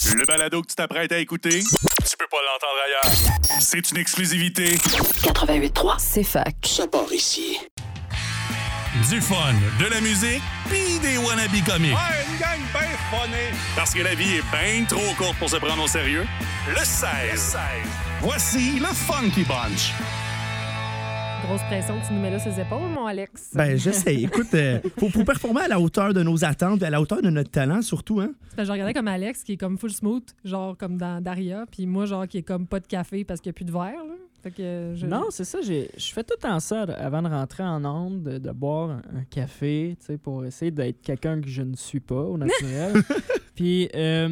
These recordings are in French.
Le balado que tu t'apprêtes à écouter, tu peux pas l'entendre ailleurs. C'est une exclusivité. 88.3, c'est fac. Ça part ici. Du fun, de la musique, pis des wannabes comiques. Ouais, une gang bien funny. Parce que la vie est bien trop courte pour se prendre au sérieux. Le 16. Voici le Funky Bunch. Grosse pression que tu nous mets là sur les épaules, mon Alex. Ben, j'essaie. Écoute, faut performer à la hauteur de nos attentes, à la hauteur de notre talent, surtout, hein? C'est parce que je regardais comme Alex, qui est comme full smooth, genre comme dans Daria, puis moi, genre, qui est comme pas de café parce qu'il n'y a plus de verre, là. Fait que Non, c'est ça. Je fais tout le temps ça avant de rentrer en onde, de boire un café, tu sais, pour essayer d'être quelqu'un que je ne suis pas au naturel. Puis,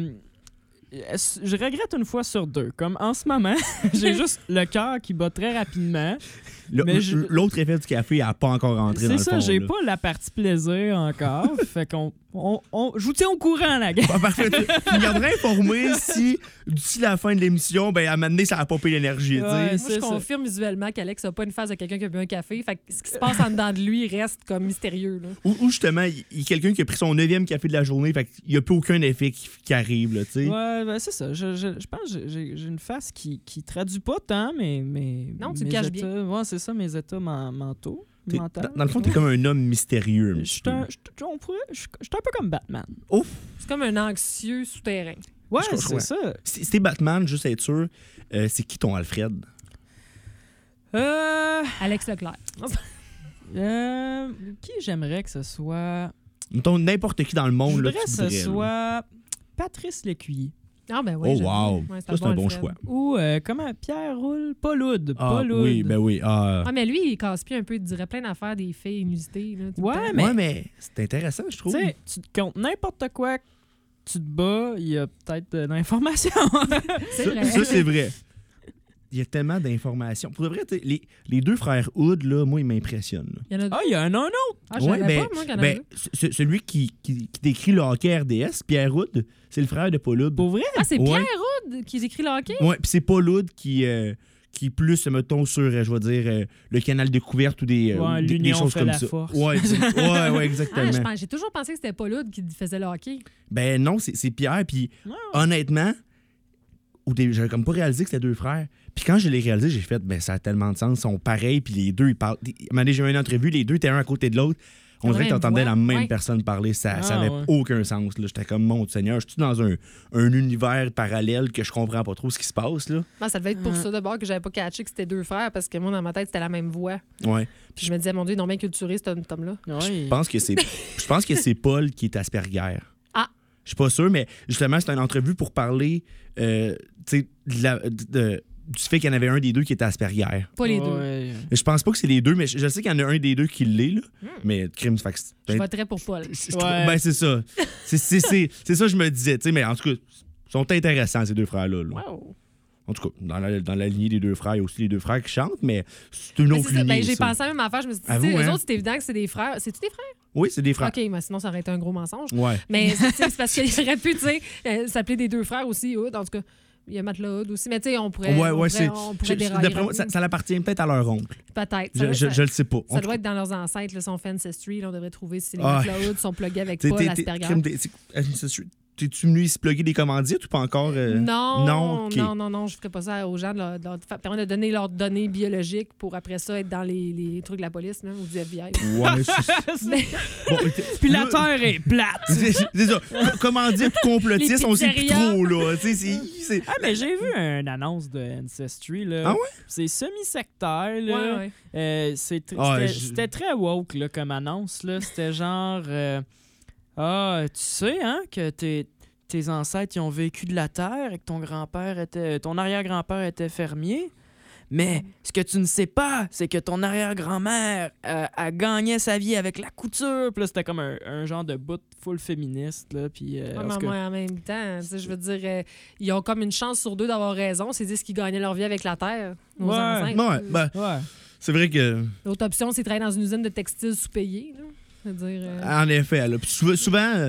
je regrette une fois sur deux. Comme en ce moment, j'ai juste le cœur qui bat très rapidement. L'autre effet du café n'a pas encore rentré dans le fond. C'est ça, j'ai là. pas la partie plaisir encore. Fait qu'on je vous tiens au courant, la gang. Ah, parfait. Tu me garderais informé si, d'ici la fin de l'émission, ben, à un moment donné, ça a pompé l'énergie. Ouais, tu sais. Moi, je confirme visuellement qu'Alex n'a pas une face de quelqu'un qui a bu un café. Fait que ce qui se passe en dedans de lui reste comme mystérieux. Là. Ou justement, il y a quelqu'un qui a pris son 9e café de la journée, fait qu'il n'y a plus aucun effet qui arrive. Là, tu sais. Ouais, ben c'est ça. Je pense que j'ai une face qui traduit pas tant, mais Non, tu le mes caches états, bien. Ouais, c'est ça, mes états mentaux. Dans le fond, t'es comme un homme mystérieux. Je suis un peu comme Batman. Ouf! C'est comme un anxieux souterrain. Ouais, Je c'est crois. ça. Si t'es Batman, juste être sûr, c'est qui ton Alfred? Alex Leclerc. Qui j'aimerais que ce soit? Mettons n'importe qui dans le Je monde. Là, voudrais que tu ce voudrais, là. soit Patrice Lécuyer. Ah, ben oui. Oh, j'aime wow! bien. Ouais, Ça, c'est un bon Alfred. choix. Ou comment? Pierre Roule? Paulude. Ah, oui, ben oui. Ah, mais lui, il casse plus un peu. Il dirait plein d'affaires, des faits inusitées. Là, tout le Ouais, temps. mais- Ouais, mais c'est intéressant, je trouve. Tu sais, tu te comptes n'importe quoi, tu te bats, il y a peut-être de l'information. C'est vrai. Ça, c'est vrai. Il y a tellement d'informations. Pour de vrai, tu sais, les deux frères Hood, là, moi, ils m'impressionnent. Là. Il y en a deux. Ah, il y a un autre. Ah, je savais pas, moi, qu'il y en avait deux. Celui qui décrit le hockey RDS, Pierre Hood, c'est le frère de Paul Hood. Pour vrai? Ah, c'est Ouais. Pierre Hood qui écrit le hockey? Ouais, puis c'est Paul Hood qui est plus, mettons, sur, je vais dire, le canal découverte ou des l'union choses fait comme la ça. force. Ouais, exactement. Ah, j'ai toujours pensé que c'était Paul Hood qui faisait le hockey. Ben non, c'est Pierre. Puis honnêtement, j'avais comme pas réalisé que c'était deux frères. Puis quand je l'ai réalisé, j'ai fait, ben ça a tellement de sens, ils sont pareils, puis les deux, ils parlent. À un moment donné, j'ai eu une entrevue, les deux étaient un à côté de l'autre. On dirait que t'entendais la même personne parler. Ça avait aucun sens. Là. J'étais comme, mon Seigneur, je suis dans un univers parallèle que je comprends pas trop ce qui se passe. Là. Ben, ça devait être pour ça d'abord que j'avais pas catché que c'était deux frères parce que moi, dans ma tête, c'était la même voix. Ouais. Puis je me disais, mon Dieu, ils ont bien culturé, cet homme-là. Je pense que c'est Paul qui est Asperger. Ah! Je suis pas sûr, mais justement, c'est une entrevue pour parler tu sais, du fait qu'il y en avait un des deux qui était Asperger. Pas les deux. Ouais. Je pense pas que c'est les deux, mais je sais qu'il y en a un des deux qui l'est, là. Mais crime, fait que Je voterais pour Paul. ben c'est ça. C'est ça que je me disais, tu sais, mais en tout cas, ils sont intéressants, ces deux frères-là. Là. Wow. En tout cas, dans la lignée des deux frères, il y a aussi les deux frères qui chantent, mais c'est une autre lignée. J'ai ça. pensé à la même affaire. Je me suis dit, Avoue, eux hein? autres, c'est évident que c'est des frères. C'est-tu des frères? Oui, c'est des frères. OK, mais sinon, ça aurait été un gros mensonge. Ouais. Mais c'est parce qu'il aurait pu, tu sais, s'appeler des deux frères aussi, Hood. En tout cas, il y a Matt Hood aussi. Mais tu sais, on pourrait dérailler. D'après moi, ça appartient peut-être à leur oncle. Peut-être. Je le sais pas. Ça doit être dans leurs ancêtres, là, son Ancestry. Là, on devrait trouver si les Ah. Matt Hood sont plugués avec Paul Asperger. T'es-tu venu ici plugger des commandières ou pas encore? Non, OK. non, je ferais pas ça aux gens de leur permettre de donner leurs données biologiques pour après ça être dans les trucs de la police là, ou du FBI. Ouais, bon, Puis la terre est plate. c'est ça. Comment dire complotiste, on sait plus pizzerias. trop, là. Tu sais, c'est... Ah, mais j'ai vu une annonce de Ancestry. Là. Ah ouais? C'est semi-sectaire. Là. Ouais. C'était très woke là, comme annonce. Là. C'était genre... tu sais, hein, que tes ancêtres ils ont vécu de la terre et que ton arrière-grand-père était fermier. Mais ce que tu ne sais pas, c'est que ton arrière-grand-mère a gagné sa vie avec la couture. Puis là, c'était comme un genre de bout full féministe. Là, puis, En même temps, tu sais, je veux dire, ils ont comme une chance sur deux d'avoir raison. C'est dire qu'ils gagnaient leur vie avec la terre, nos ancêtres. ouais. C'est vrai que... L'autre option, c'est de travailler dans une usine de textiles sous-payés. Là. C'est-à-dire, En effet, là. Puis souvent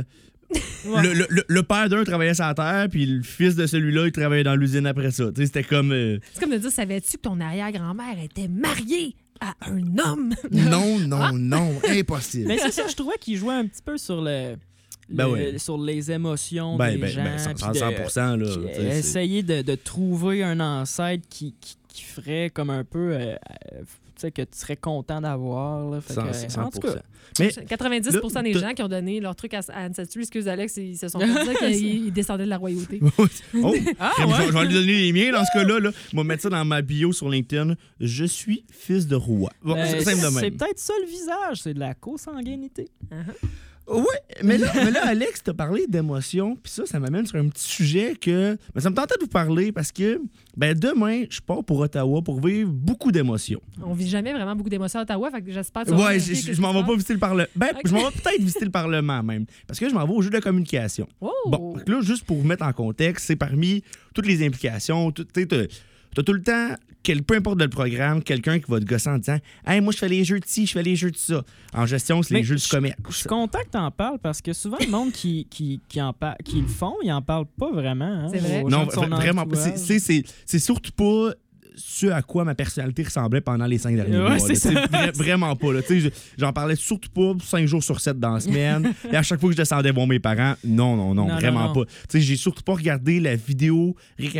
le père d'un travaillait sur la terre, puis le fils de celui-là, il travaillait dans l'usine après ça. Tu sais, c'était comme... C'est comme de dire, savais-tu que ton arrière-grand-mère était mariée à un homme? Non, impossible. Mais c'est ça, je trouvais qu'il jouait un petit peu sur sur les émotions des gens. 100%. Là, essayer de trouver un ancêtre qui ferait comme un peu... que tu serais content d'avoir. Là, 100%. En tout cas, mais 90% des gens qui ont donné leur truc à Ancestry, excuse Alex, ils se sont fait dire qu'ils descendaient de la royauté. Je vais lui donner les miens dans ce cas-là. Là. Je vais mettre ça dans ma bio sur LinkedIn. Je suis fils de roi. C'est peut-être ça le visage, c'est de la consanguinité. Oui, mais là, Alex, t'as parlé d'émotions, puis ça m'amène sur un petit sujet que ça me tentait de vous parler parce que demain, je pars pour Ottawa pour vivre beaucoup d'émotions. On vit jamais vraiment beaucoup d'émotions à Ottawa, fait que j'espère que je m'en vais pas visiter le Parlement. Je m'en vais peut-être visiter le Parlement même, parce que je m'en vais au jeu de communication. Oh. Bon, là, juste pour vous mettre en contexte, c'est parmi toutes les implications, t'as tout le temps, peu importe le programme, quelqu'un qui va te gosser en disant « Hey, moi, je fais les jeux de ci, je fais les jeux de ça. » En gestion, c'est les jeux du commerce. Je suis content que t'en parles parce que souvent, le monde qui le font, ils en parlent pas vraiment. Hein, c'est vrai. Non, vraiment pas. C'est surtout pas ce à quoi ma personnalité ressemblait pendant les 5 derniers mois. C'est ça. Vraiment pas. Là. J'en parlais surtout pas 5 jours sur 7 dans la semaine. Et à chaque fois que je descendais voir mes parents, non, vraiment pas. J'ai surtout pas regardé la vidéo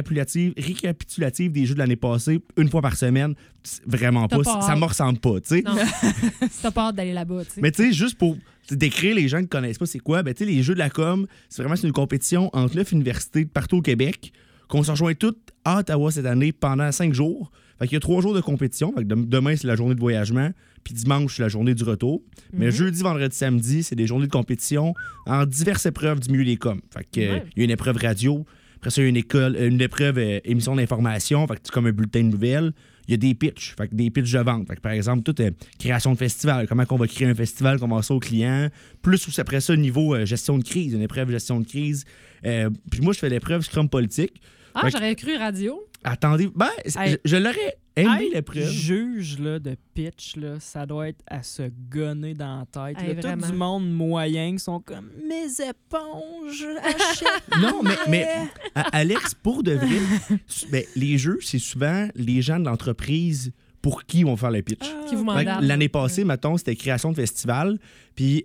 récapitulative des jeux de l'année passée une fois par semaine. Vraiment pas. Ça me ressemble pas. Non. T'as pas hâte d'aller là-bas. T'sais. Mais juste pour décrire les gens qui connaissent pas c'est quoi, les jeux de la com, c'est une compétition entre 9 universités partout au Québec qu'on se rejoint toutes à Ottawa cette année pendant 5 jours. Fait qu'il y a 3 jours de compétition. Fait que demain, c'est la journée de voyagement. Puis dimanche, c'est la journée du retour. Mais jeudi, vendredi, samedi, c'est des journées de compétition en diverses épreuves du milieu des coms. Fait que, il y a une épreuve radio. Après ça, il y a une épreuve émission d'information. Fait que c'est comme un bulletin de nouvelles. Il y a des pitchs. Fait que des pitchs de vente. Fait que, par exemple, toute création de festival. Comment on va créer un festival, comment ça aux clients. Plus après ça, niveau gestion de crise. Une épreuve gestion de crise. Puis moi, je fais l'épreuve Scrum politique. J'aurais cru radio. Attendez, je l'aurais aimé l'épreuve. Juge là, de pitch, là, ça doit être à se gonner dans la tête. Tout du monde moyen qui sont comme « Mes éponges, achète-moi! » Non, mais Alex, pour de vrai, les jeux, c'est souvent les gens de l'entreprise pour qui ils vont faire le pitch. Qui vous mandatent. L'année passée, mettons, c'était création de festival. Puis,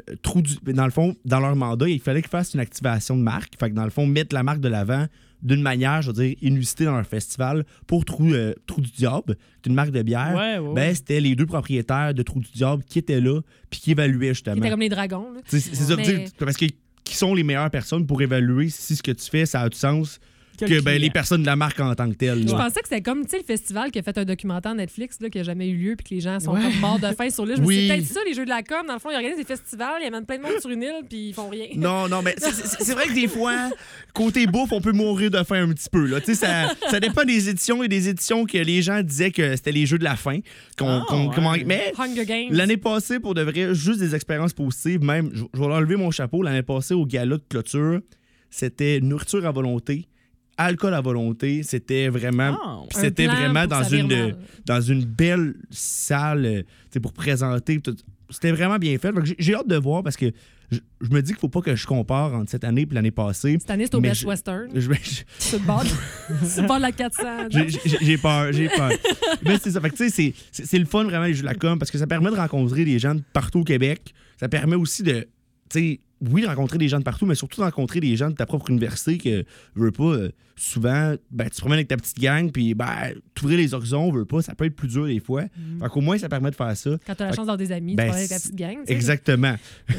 dans le fond, dans leur mandat, il fallait qu'ils fassent une activation de marque. Fait que dans le fond, mettre la marque de l'avant d'une manière, je veux dire, inusitée dans leur festival pour Trou du Diable, qui est une marque de bière. C'était les 2 propriétaires de Trou du Diable qui étaient là puis qui évaluaient justement. Qui étaient comme les dragons. C'est ça, parce que qui sont les meilleures personnes pour évaluer si ce que tu fais, ça a du sens que les personnes de la marque en tant que telles. Je pensais que c'était comme le festival qui a fait un documentaire Netflix là, qui n'a jamais eu lieu puis que les gens sont comme morts de faim sur l'île. Je me suis dit, c'est peut-être ça, les jeux de la com. Dans le fond, ils organisent des festivals, ils amènent plein de monde sur une île puis ils font rien. Non, mais c'est vrai que des fois, côté bouffe, on peut mourir de faim un petit peu. Là. Ça dépend des éditions et des éditions que les gens disaient que c'était les jeux de la faim. Mais Hunger Games. L'année passée, pour de vrai, juste des expériences positives. Même, je vais enlever mon chapeau. L'année passée, au gala de clôture, c'était nourriture à volonté. Alcool à volonté, c'était vraiment dans une belle salle pour présenter. C'était vraiment bien fait. J'ai hâte de voir parce que je me dis qu'il ne faut pas que je compare entre cette année et l'année passée. Cette année, c'est au Best Western. C'est le bord de la 400. J'ai peur. Mais c'est ça. Fait que, c'est le fun vraiment les jeux de la com parce que ça permet de rencontrer des gens de partout au Québec. Ça permet aussi de rencontrer des gens de partout, mais surtout de rencontrer des gens de ta propre université que, veux pas, souvent, tu te promènes avec ta petite gang, puis t'ouvrir les horizons, veux pas, ça peut être plus dur des fois. Fait qu'au moins, ça permet de faire ça. Quand t'as la chance d'avoir des amis, tu parles avec ta petite gang. Exactement.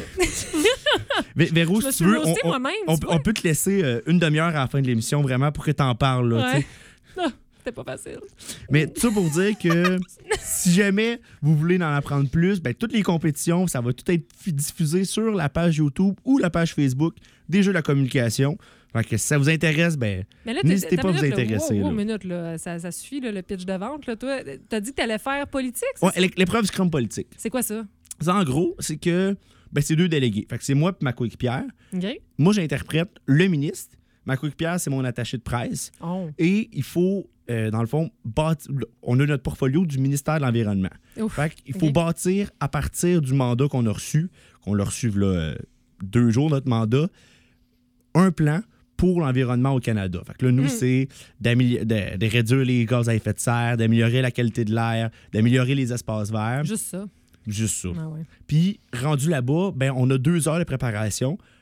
Véro, si tu veux, on peut te laisser une demi-heure à la fin de l'émission, vraiment, pour que t'en parles. Là, C'était pas facile. Mais tout ça pour dire que si jamais vous voulez en apprendre plus, toutes les compétitions, ça va tout être diffusé sur la page YouTube ou la page Facebook des Jeux de la communication. Fait que si ça vous intéresse, n'hésitez pas à vous intéresser. Une minute, là. Ça suffit, là, le pitch de vente. Là. Toi, t'as dit que t'allais faire politique? L'épreuve Scrum politique. C'est quoi ça? En gros, c'est que c'est 2 délégués. Fait que c'est moi et ma coéquipière. Okay. Moi, j'interprète le ministre. Ma coéquipière, c'est mon attaché de presse. Oh. Et il faut, dans le fond, on a notre portfolio du ministère de l'Environnement. Fait qu'il faut bâtir à partir du mandat qu'on a reçu, l'a reçu là, 2 jours, notre mandat, un plan pour l'environnement au Canada. Fait que là, nous, c'est de réduire les gaz à effet de serre, d'améliorer la qualité de l'air, d'améliorer les espaces verts. Juste ça. Juste ça. Ah ouais. Puis, rendu là-bas, on a 2 heures de préparation.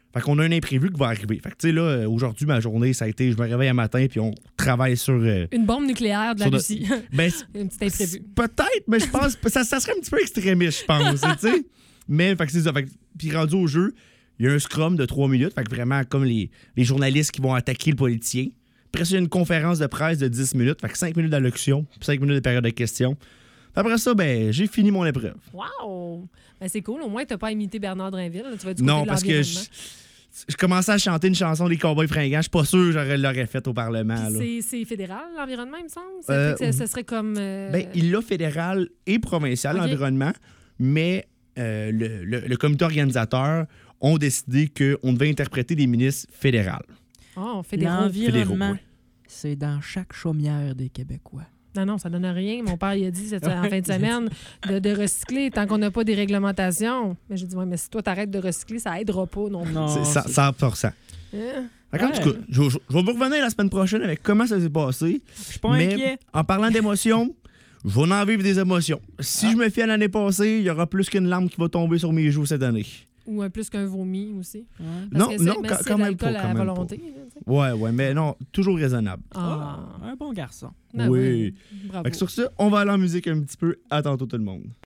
Fait qu'on a un imprévu qui va arriver. Fait que, tu sais, là, aujourd'hui, ma journée, ça a été, je me réveille un matin, puis on travaille sur... Une bombe nucléaire de la Russie. Ben, Une petite imprévue. Peut-être, mais je pense ça serait un petit peu extrémiste, je pense, tu sais. Mais, fait que c'est ça. Fait que, puis rendu au jeu, il y a un scrum de 3 minutes. Fait que vraiment, comme les journalistes qui vont attaquer le politicien. Après ça, il y a une conférence de presse de 10 minutes. Fait que 5 minutes d'allocution, puis 5 minutes de période de questions. Après ça, ben, j'ai fini mon épreuve. Wow! Ben, c'est cool. Au moins, tu n'as pas imité Bernard Drinville. Là. Tu vas du Non, côté de parce que l'environnement. je commençais à chanter une chanson des Cowboys fringants. Je suis pas sûr que je l'aurais faite au Parlement. Là. C'est fédéral, l'environnement, il me semble? Ça serait comme... Ben, il l'a fédéral et provincial, Ok. l'environnement, mais le comité organisateur ont décidé qu'on devait interpréter des ministres fédérales. Oh, fédéraux. L'environnement, ouais. c'est dans chaque chaumière des Québécois. Non, ça donne rien. Mon père, il a dit en fin de semaine de recycler tant qu'on n'a pas des réglementations. Mais j'ai dit, ouais, mais si toi, t'arrêtes de recycler, ça aidera pas non plus. Non, C'est c'est- 100%. Fait qu'en tout cas, je vais vous revenir la semaine prochaine avec comment ça s'est passé. Je suis pas Mais inquiet. en parlant d'émotions, je vais en vivre des émotions. Si je me fie à l'année passée, il y aura plus qu'une larme qui va tomber sur mes joues cette année. Ou plus qu'un vomi aussi. Ouais. Parce Non, que non, mais quand c'est même pas. l'alcool à Quand même pas. volonté. Là, tu sais. Ouais, mais non, toujours raisonnable. Ah. Un bon garçon. Ben Oui. Bravo. Fait que sur ça, on va aller en musique un petit peu. À tantôt tout le monde.